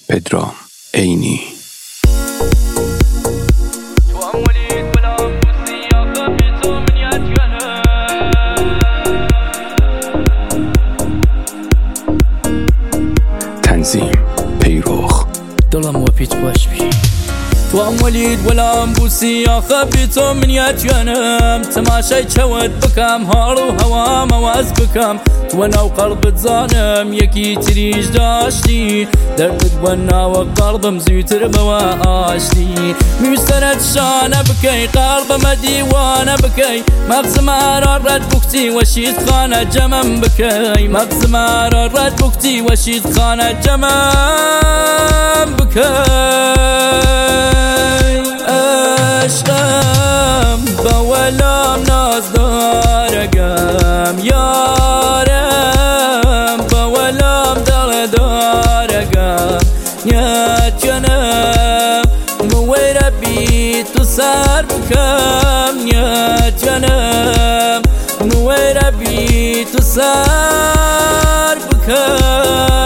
پدرام عینی. تنظیم پیروخ. دلم و پیت باش بی تو هم ولید ولام بوسی آخه بی تو من یتیانم تماشای چود بکم حال و هوام آواز بکم تو ناو قلبت زانم یکی تریش داشتی دردت و ناو قلبم زیوتر بوا آشتی میسترد شانه بکی قلبم دیوانه بکی مغز مرا رد بکتی و شید خانه جمم بکی مغز مرا رد بکتی و شید خانه جمم بکی عشقم با ولام ناز دارگم یارم با ولام دل دارگم نیت جنم مویر بی تو سر بکم نیت جنم مویر بی تو سر بکم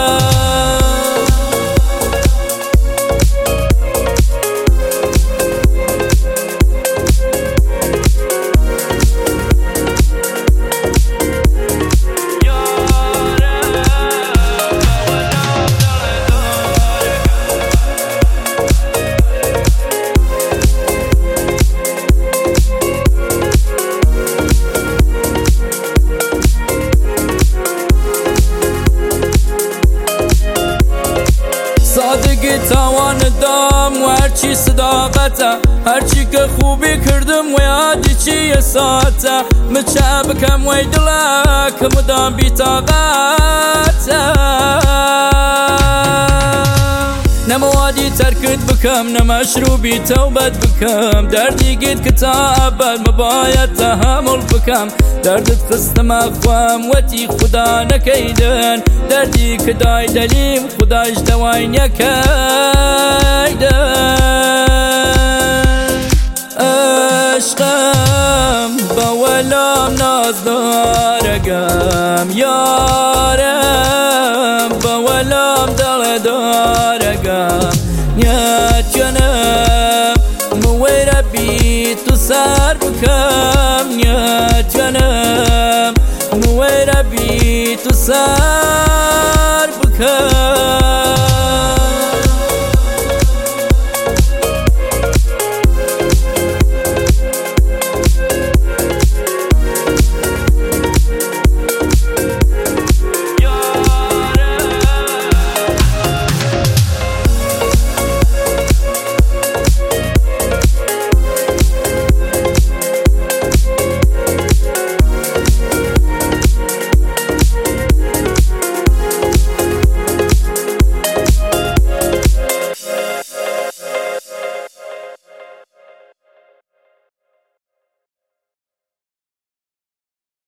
صادقی توان دام و هرچی صداقته هرچی که خوبی کردم و یادی چی ساعته مچه بکم وی دله که مدام بی طاقته نموادی ترکت بکم نمشروبی توبت بکم دردی گید که تا ابد مباید تحمل بکم دردت خستم اخوام وتی خدا نکیدن دردی که دای دلیم خداش دوای نکیدن عشقم با ولام ناز دارگم یارم با ولام دل دارگم نیت جنم مویر بی تو سر بکم نیت جنم مویر بی تو سر